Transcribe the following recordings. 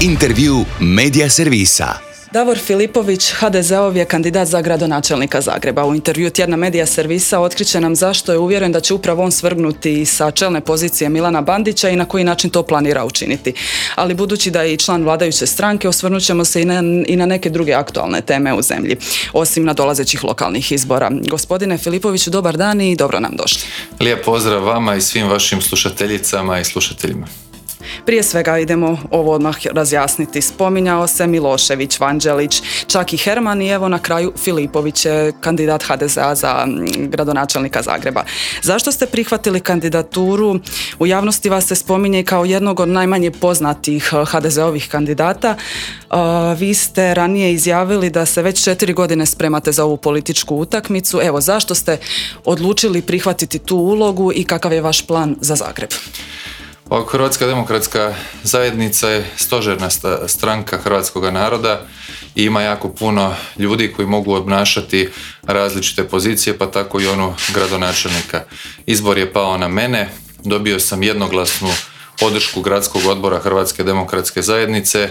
Intervju Medija servisa. Davor Filipović, HDZ-ov je kandidat za gradonačelnika Zagreba. U intervju tjedna Medija servisa otkriće nam zašto je uvjeren da će upravo on svrgnuti sa čelne pozicije Milana Bandića i na koji način to planira učiniti. Ali budući da je i član vladajuće stranke, osvrnut ćemo se i na neke druge aktualne teme u zemlji, osim nadolazećih lokalnih izbora. Gospodine Filipoviću, dobar dan i dobro nam došli. Lijep pozdrav vama i svim vašim slušateljicama i slušateljima. Prije svega idemo ovo odmah razjasniti. Spominjao se Milošević, Vanđelić, čak i Herman i evo na kraju Filipović je kandidat HDZ-a za gradonačelnika Zagreba. Zašto ste prihvatili kandidaturu? U javnosti vas se spominje kao jednog od najmanje poznatih HDZ-ovih kandidata. Vi ste ranije izjavili da se već 4 godine spremate za ovu političku utakmicu. Evo, zašto ste odlučili prihvatiti tu ulogu i kakav je vaš plan za Zagreb? Hrvatska demokratska zajednica je stožerna stranka hrvatskog naroda i ima jako puno ljudi koji mogu obnašati različite pozicije, pa tako i onu gradonačelnika. Izbor je pao na mene, dobio sam jednoglasnu podršku gradskog odbora Hrvatske demokratske zajednice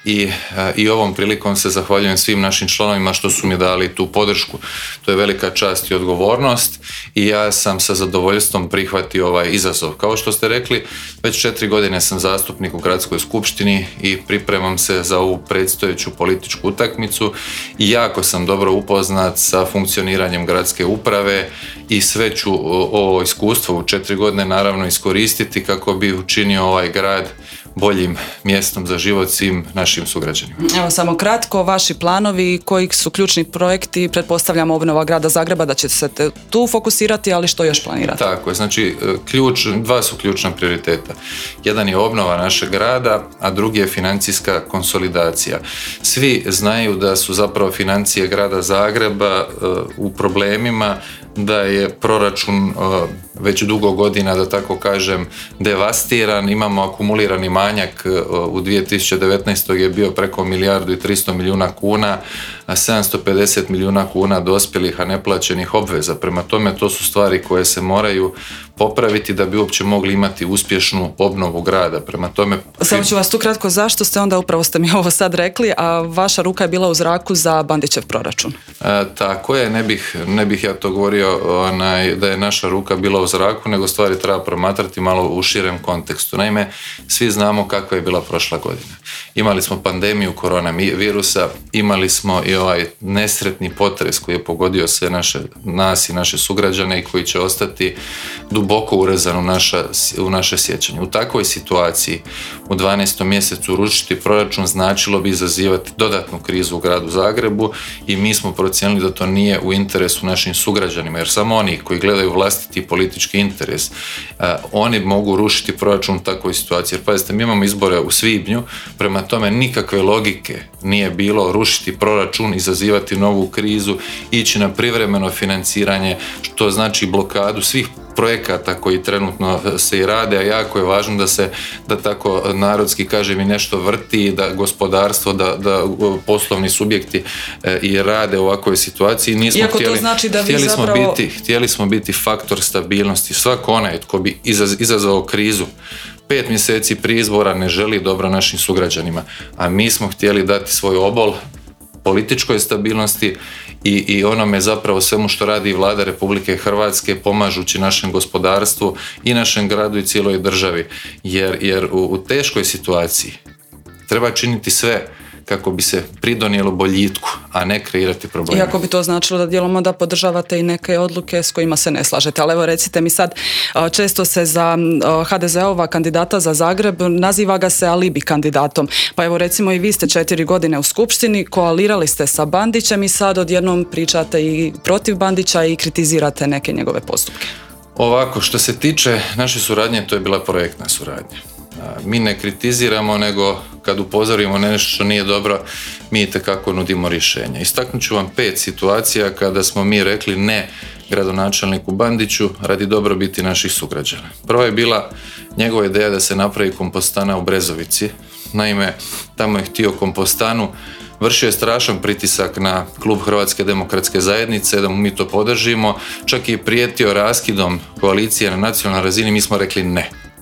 i ovom prilikom se zahvaljujem svim našim članovima što su mi dali tu podršku. To je velika čast i odgovornost i ja sam sa zadovoljstvom prihvatio ovaj izazov. Kao što ste rekli, već 4 godine sam zastupnik u gradskoj skupštini i pripremam se za ovu predstojeću političku utakmicu i jako sam dobro upoznat sa funkcioniranjem gradske uprave i sve ću ovo iskustvo u 4 godine naravno iskoristiti kako bi učinio ovaj grad boljim mjestom za život svim našim sugrađanima. Evo samo kratko, vaši planovi, koji su ključni projekti, pretpostavljamo obnova grada Zagreba, da ćete se tu fokusirati, ali što još planirate? Tako je, znači dva su ključna prioriteta. Jedan je obnova našeg grada, a drugi je financijska konsolidacija. Svi znaju da su zapravo financije grada Zagreba u problemima, da je proračun već dugo godina, da tako kažem, devastiran. Imamo akumulirani manjak u 2019. je bio preko 1,3 milijarde kuna, a 750 milijuna kuna dospjelih, a neplaćenih obveza. Prema tome, to su stvari koje se moraju popraviti da bi uopće mogli imati uspješnu obnovu grada. Prema tome... Samo ću vas tu kratko, zašto ste onda, upravo ste mi ovo sad rekli, a vaša ruka je bila u zraku za Bandićev proračun? Tako je, ne bih ja to govorio da je naša ruka bila u zraku, nego stvari treba promatrati malo u širem kontekstu. Naime, svi znamo kakva je bila prošla godina. Imali smo pandemiju koronavirusa, imali smo i ovaj nesretni potres koji je pogodio sve nas i naše sugrađane i koji će ostati duboko urezan u naše sjećanje. U takvoj situaciji u 12. mjesecu rušiti proračun značilo bi izazivati dodatnu krizu u gradu Zagrebu i mi smo procijenili da to nije u interesu našim sugrađanima, jer samo oni koji gledaju vlastiti politički interes, oni mogu rušiti proračun u takvoj situaciji. Jer pazite, mi imamo izbore u svibnju, prema tome nikakve logike nije bilo rušiti proračun, izazivati novu krizu, ići na privremeno financiranje, što znači blokadu svih projekata koji trenutno se i rade, a jako je važno da tako narodski kažem i nešto vrti, da gospodarstvo, da poslovni subjekti i rade u ovakvoj situaciji. Htjeli smo biti faktor stabilnosti. Svako onaj tko bi izazvao krizu 5 mjeseci prije izbora ne želi dobro našim sugrađanima, a mi smo htjeli dati svoj obol političkoj stabilnosti i onome zapravo svemu što radi Vlada Republike Hrvatske pomažući našem gospodarstvu i našem gradu i cijeloj državi. Jer u teškoj situaciji treba činiti sve kako bi se pridonijelo boljitku, a ne kreirati probleme. Iako bi to značilo da dijelom da podržavate i neke odluke s kojima se ne slažete. Ali evo recite mi sad, često se za HDZ-ova kandidata za Zagreb naziva ga se alibi kandidatom. Pa evo recimo i vi ste 4 godine u skupštini, koalirali ste sa Bandićem i sad odjednom pričate i protiv Bandića i kritizirate neke njegove postupke. Ovako, što se tiče naše suradnje, to je bila projektna suradnja. Mi ne kritiziramo, nego kad upozorimo nešto što nije dobro, mi itekako nudimo rješenje. Istaknut ću vam 5 situacija kada smo mi rekli ne gradonačelniku Bandiću radi dobrobiti naših sugrađana. Prva je bila njegova ideja da se napravi kompostana u Brezovici. Naime, tamo je htio kompostanu, vršio je strašan pritisak na klub Hrvatske demokratske zajednice da mu mi to podržimo, čak i prijetio raskidom koalicije na nacionalnoj razini, mi smo rekli ne.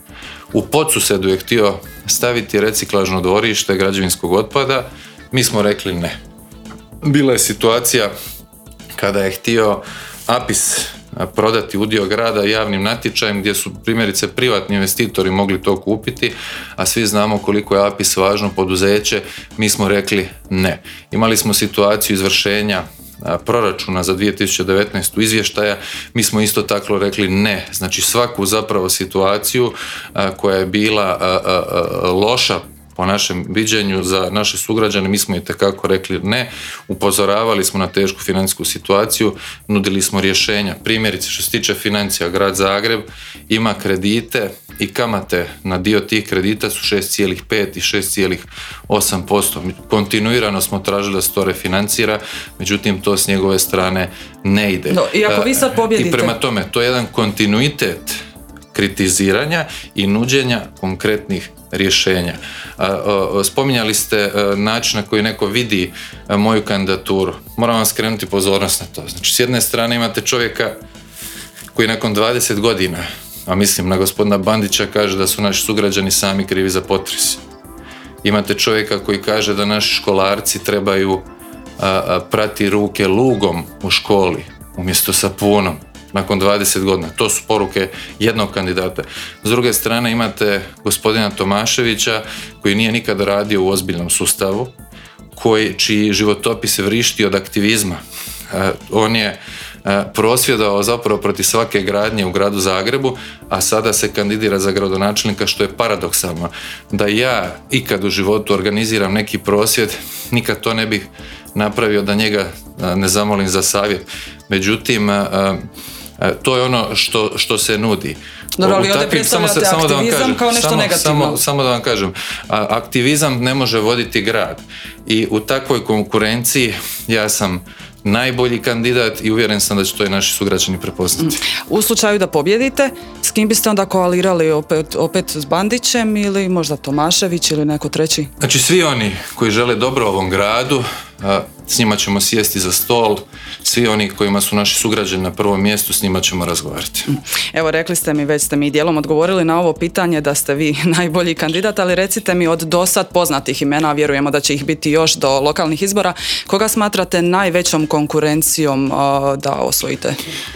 U Podsusedu je htio staviti reciklažno dvorište građevinskog otpada, mi smo rekli ne. Bila je situacija kada je htio APIS prodati udio grada javnim natječajem gdje su primjerice privatni investitori mogli to kupiti, a svi znamo koliko je APIS važno poduzeće, mi smo rekli ne. Imali smo situaciju izvršenja proračuna za 2019. izvještaja, mi smo isto tako rekli ne. Znači svaku zapravo situaciju koja je bila loša po našem viđenju za naše sugrađane, mi smo itekako rekli ne, upozoravali smo na tešku financijsku situaciju, nudili smo rješenja. Primjerice, što se tiče financija, grad Zagreb ima kredite i kamate na dio tih kredita su 6,5 i 6,8%. Kontinuirano smo tražili da se to refinancira, međutim to s njegove strane ne ide. No, i ako vi sad pobjedite... I prema tome, to je jedan kontinuitet kritiziranja i nuđenja konkretnih rješenja. Spominjali ste način na koji neko vidi moju kandidaturu. Moram vam skrenuti pozornost na to. Znači, s jedne strane imate čovjeka koji nakon 20 godina, a mislim na gospodina Bandića, kaže da su naši sugrađani sami krivi za potres. Imate čovjeka koji kaže da naši školarci trebaju prati ruke lugom u školi umjesto sapunom. Nakon 20 godina. To su poruke jednog kandidata. S druge strane imate gospodina Tomaševića koji nije nikada radio u ozbiljnom sustavu, čiji životopis vrišti od aktivizma. On je prosvjedovao zapravo protiv svake gradnje u gradu Zagrebu, a sada se kandidira za gradonačelnika, što je paradoksalno. Da ja ikad u životu organiziram neki prosvjed, nikad to ne bih napravio da njega ne zamolim za savjet. Međutim, to je ono što se nudi. Dobro, ali ovdje predstavljate aktivizam kao nešto negativno. Samo da vam kažem, aktivizam ne može voditi grad i u takvoj konkurenciji ja sam najbolji kandidat i uvjeren sam da će to i naši sugrađani prepoznati. U slučaju da pobjedite, s kim biste onda koalirali opet s Bandićem ili možda Tomašević ili neko treći? Znači svi oni koji žele dobro ovom gradu, s njima ćemo sjesti za stol, svi oni kojima su naši sugrađani na prvom mjestu, s njima ćemo razgovarati. Evo, rekli ste mi, već ste mi dijelom odgovorili na ovo pitanje da ste vi najbolji kandidat, ali recite mi od dosad poznatih imena, vjerujemo da će ih biti još do lokalnih izbora, koga smatrate najvećom konkurencijom da osvojite?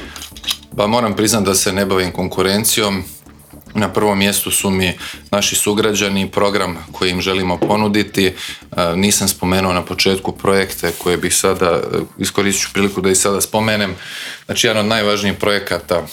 Pa moram priznati da se ne bavim konkurencijom. Na prvom mjestu su mi naši sugrađani i program koji im želimo ponuditi. Nisam spomenuo na početku projekte koje bih sada, iskoristit ću priliku da ih sada spomenem. Znači, jedan od najvažnijih projekata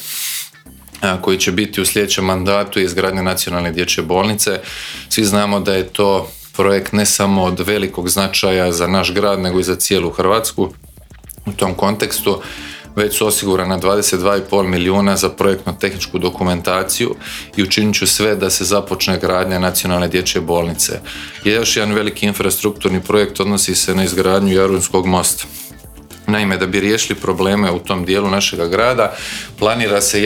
koji će biti u sljedećem mandatu je izgradnja nacionalne dječje bolnice. Svi znamo da je to projekt ne samo od velikog značaja za naš grad, nego i za cijelu Hrvatsku. U tom kontekstu već su osigurana 22,5 milijuna za projektno-tehničku dokumentaciju i učinit ću sve da se započne gradnja nacionalne dječje bolnice. I još jedan veliki infrastrukturni projekt odnosi se na izgradnju Jarunskog mosta. Naime, da bi riješili probleme u tom dijelu našega grada, planira se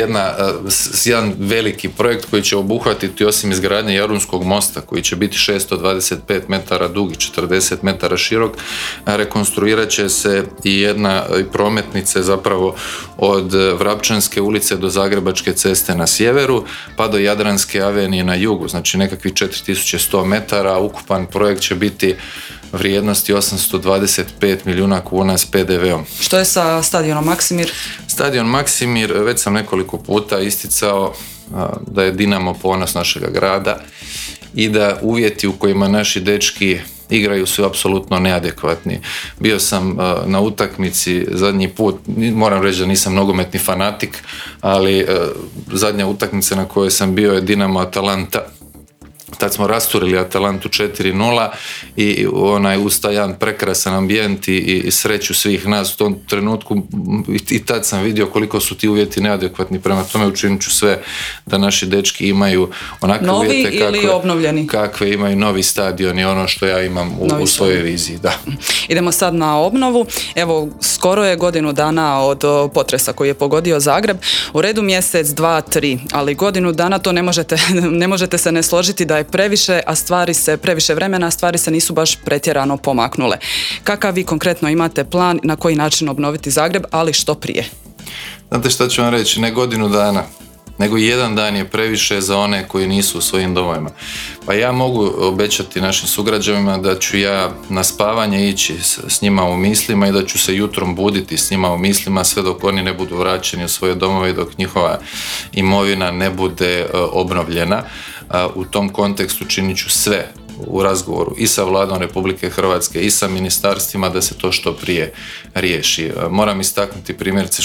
jedan veliki projekt koji će obuhvatiti, osim izgradnje Jarunskog mosta, koji će biti 625 metara dug i 40 metara širok, rekonstruirat će se i jedna prometnice zapravo od Vrapčanske ulice do Zagrebačke ceste na sjeveru, pa do Jadranske avenije na jugu, znači nekakvih 4100 metara. Ukupan projekt će biti vrijednosti 825 milijuna kuna s PDV-om. Što je sa stadionom Maksimir? Stadion Maksimir, već sam nekoliko puta isticao da je Dinamo ponos našega grada i da uvjeti u kojima naši dečki igraju su apsolutno neadekvatni. Bio sam na utakmici zadnji put, moram reći da nisam nogometni fanatik, ali zadnja utakmica na kojoj sam bio je Dinamo Atalanta. Tad smo rasturili Atalantu 4-0 i uz taj jedan prekrasan ambijent i sreću svih nas u tom trenutku, i tad sam vidio koliko su ti uvjeti neadekvatni. Prema tome učinit ću sve da naši dečki imaju onakve novi uvjete ili obnovljeni? Kakve imaju novi stadion i ono što ja imam u svojoj viziji. Da. Idemo sad na obnovu. Evo, skoro je godinu dana od potresa koji je pogodio Zagreb. U redu mjesec, 2, 3, ali godinu dana to ne možete se ne složiti da je previše, a previše vremena, a stvari se nisu baš pretjerano pomaknule. Kakav vi konkretno imate plan, na koji način obnoviti Zagreb, ali što prije? Znate šta ću vam reći, ne godinu dana, nego jedan dan je previše za one koji nisu u svojim domovima. Pa ja mogu obećati našim sugrađanima da ću ja na spavanje ići s njima u mislima i da ću se jutrom buditi s njima u mislima sve dok oni ne budu vraćeni u svoje domove i dok njihova imovina ne bude obnovljena. U tom kontekstu činit ću sve u razgovoru i sa Vladom Republike Hrvatske i sa ministarstvima da se to što prije riješi. Moram istaknuti primjerice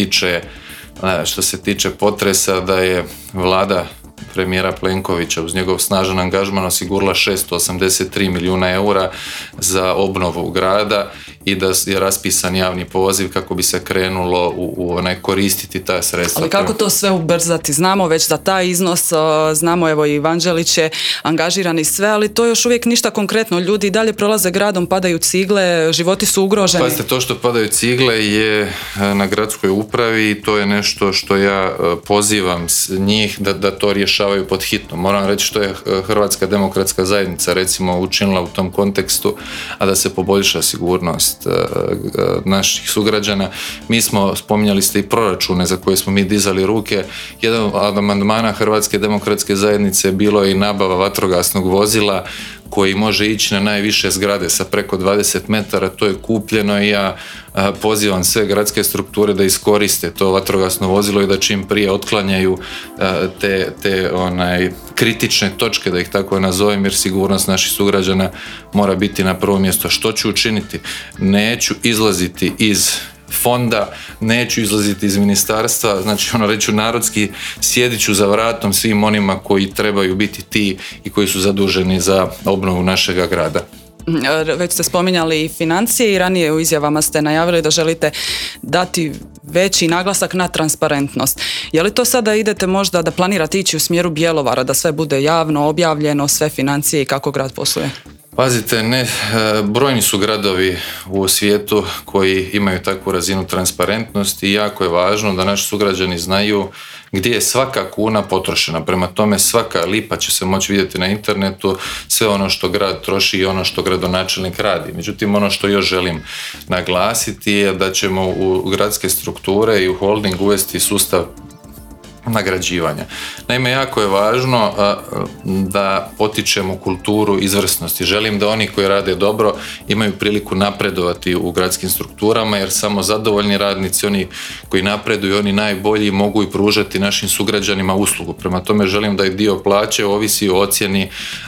što se tiče potresa da je Vlada premijera Plenkovića uz njegov snažan angažman osigurala 683 milijuna eura za obnovu grada i da je raspisan javni poziv kako bi se krenulo u koristiti ta sredstva. Ali kako to sve ubrzati? Znamo već za taj iznos, znamo evo i Vanđelić je angažiran i sve, ali to još uvijek ništa konkretno. Ljudi i dalje prolaze gradom, padaju cigle, životi su ugroženi. Pazite, to što padaju cigle je na gradskoj upravi i to je nešto što ja pozivam njih da to rješavaju pod hitno. Moram reći što je Hrvatska demokratska zajednica recimo učinila u tom kontekstu, a da se poboljša sigurnost naših sugrađana. Mi smo, spominjali ste i proračune za koje smo mi dizali ruke. Jedan od amandmana Hrvatske demokratske zajednice bilo je i nabava vatrogasnog vozila koji može ići na najviše zgrade sa preko 20 metara, to je kupljeno i ja pozivam sve gradske strukture da iskoriste to vatrogasno vozilo i da čim prije otklanjaju te kritične točke, da ih tako nazovem, jer sigurnost naših sugrađana mora biti na prvo mjesto. Što ću učiniti? Neću izlaziti iz fonda, neću izlaziti iz ministarstva, znači reću narodski, sjedit ću za vratom svim onima koji trebaju biti ti i koji su zaduženi za obnovu našega grada. Već ste spominjali i financije i ranije u izjavama ste najavili da želite dati veći naglasak na transparentnost. Je li to sada idete možda da planirate ići u smjeru Bjelovara, da sve bude javno, objavljeno, sve financije i kako grad posluje? Pazite, brojni su gradovi u svijetu koji imaju takvu razinu transparentnosti i jako je važno da naši sugrađani znaju gdje je svaka kuna potrošena. Prema tome svaka lipa će se moći vidjeti na internetu, sve ono što grad troši i ono što gradonačelnik radi. Međutim, ono što još želim naglasiti je da ćemo u gradske strukture i u holding uvesti sustav nagrađivanja. Naime, jako je važno da potičemo kulturu izvrsnosti. Želim da oni koji rade dobro imaju priliku napredovati u gradskim strukturama, jer samo zadovoljni radnici, oni koji napreduju, oni najbolji mogu i pružati našim sugrađanima uslugu. Prema tome želim da i dio plaće ovisi o ocjeni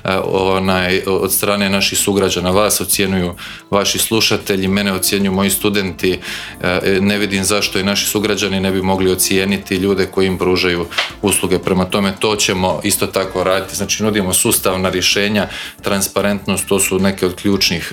od strane naših sugrađana. Vas ocjenjuju vaši slušatelji, mene ocjenjuju moji studenti. Ne vidim zašto i naši sugrađani ne bi mogli ocijeniti ljude koji im pružaju usluge. Prema tome to ćemo isto tako raditi. Znači nudimo sustavna rješenja, transparentnost, to su neke od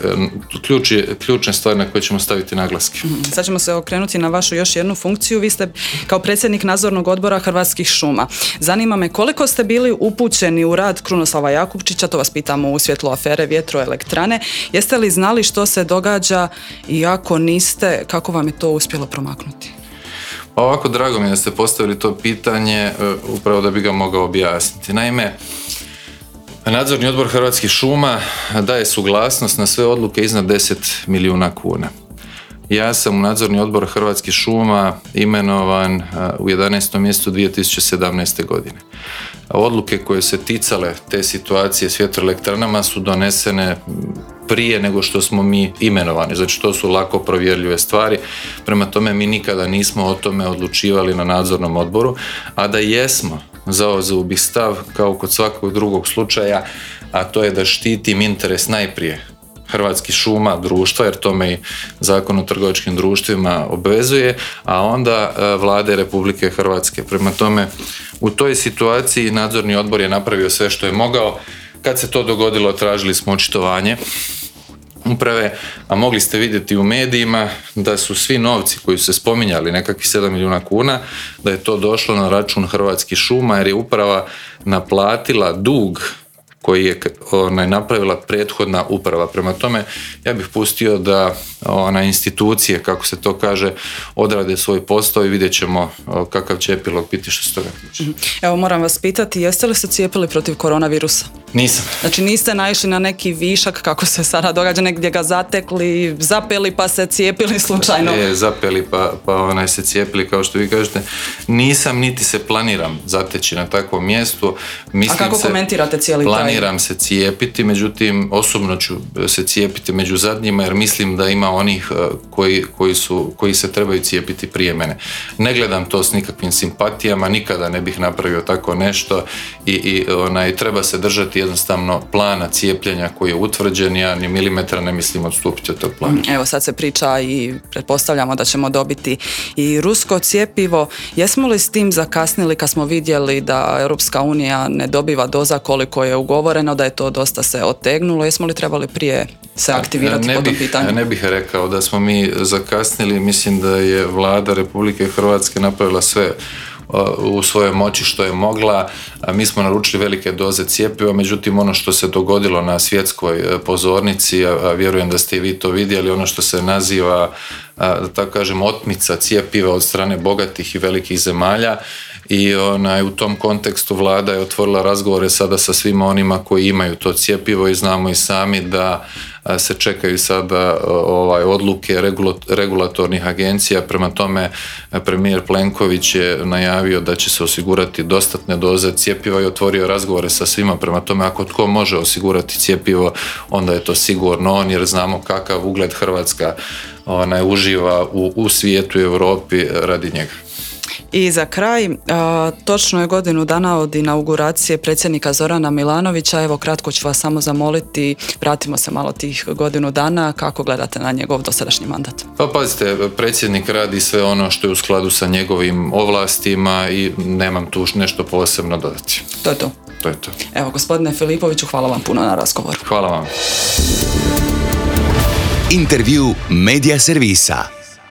ključne stvari na koje ćemo staviti naglaske. Sad ćemo se okrenuti na vašu još jednu funkciju. Vi ste kao predsjednik nadzornog odbora Hrvatskih šuma. Zanima me koliko ste bili upućeni u rad Krunoslava Jakupčića, to vas pitamo u svjetlu afere vjetroelektrane. Jeste li znali što se događa i ako niste, kako vam je to uspjelo promaknuti? Pa ovako, drago mi je da ste postavili to pitanje, upravo da bi ga mogao objasniti. Naime, Nadzorni odbor Hrvatskih šuma daje suglasnost na sve odluke iznad 10 milijuna kuna. Ja sam u Nadzorni odbor Hrvatskih šuma imenovan u 11. mjesecu 2017. godine. Odluke koje se ticale te situacije s vjetroelektranama su donesene prije nego što smo mi imenovani. Znači to su lako provjerljive stvari. Prema tome mi nikada nismo o tome odlučivali na nadzornom odboru, a da jesmo, zauzeo bih stav kao kod svakog drugog slučaja, a to je da štitim interes najprije Hrvatskih šuma, društva, jer to me i Zakon o trgovačkim društvima obvezuje, a onda Vlade Republike Hrvatske. Prema tome, u toj situaciji nadzorni odbor je napravio sve što je mogao. Kad se to dogodilo, tražili smo očitovanje uprave, a mogli ste vidjeti u medijima da su svi novci koji su se spominjali, nekakvih 7 milijuna kuna, da je to došlo na račun Hrvatskih šuma, jer je uprava naplatila dug koji je napravila prethodna uprava. Prema tome, ja bih pustio da institucije, kako se to kaže, odrade svoj posao i vidjet ćemo kakav će epilog biti što se toga tiče. Evo, moram vas pitati, jeste li se cijepili protiv koronavirusa? Nisam. Znači niste naišli na neki višak, kako se sada događa, negdje ga zatekli, zapeli pa se cijepili slučajno? Zapeli pa se cijepili, kao što vi kažete. Nisam, niti se planiram zateći na takvom mjestu. A kako komentirate cijeli taj? Planiram se cijepiti, međutim, osobno ću se cijepiti među zadnjima, jer mislim da ima onih koji se trebaju cijepiti prije mene. Ne gledam to s nikakvim simpatijama, nikada ne bih napravio tako nešto i treba se držati jednostavno plana cijepljenja koji je utvrđen. Ja ni milimetra ne mislim odstupiti od tog plana. Evo, sad se priča i pretpostavljamo da ćemo dobiti i rusko cjepivo. Jesmo li s tim zakasnili kad smo vidjeli da Europska unija ne dobiva doza koliko je ugovoreno, da je to dosta se otegnulo? Jesmo li trebali prije se aktivirati po tom pitanju? Ne bih rekao da smo mi zakasnili. Mislim da je Vlada Republike Hrvatske napravila sve u svojoj moći što je mogla. Mi smo naručili velike doze cjepiva, međutim ono što se dogodilo na svjetskoj pozornici, a vjerujem da ste i vi to vidjeli, ono što se naziva, da tako kažem, otmica cjepiva od strane bogatih i velikih zemalja, i u tom kontekstu Vlada je otvorila razgovore sada sa svima onima koji imaju to cjepivo i znamo i sami da se čekaju sada odluke regulatornih agencija. Prema tome, premijer Plenković je najavio da će se osigurati dostatne doze cjepiva i otvorio razgovore sa svima. Prema tome, ako tko može osigurati cjepivo, onda je to sigurno on, jer znamo kakav ugled Hrvatska uživa u svijetu i Europi radi njega. I za kraj, točno je godinu dana od inauguracije predsjednika Zorana Milanovića. Evo, kratko ću vas samo zamoliti, vratimo se malo tih godinu dana, kako gledate na njegov dosadašnji mandat? Pa pazite, predsjednik radi sve ono što je u skladu sa njegovim ovlastima i nemam tu nešto posebno dodati. To je to? To je to. Evo, gospodine Filipoviću, hvala vam puno na razgovoru. Hvala vam. Intervju Media servisa.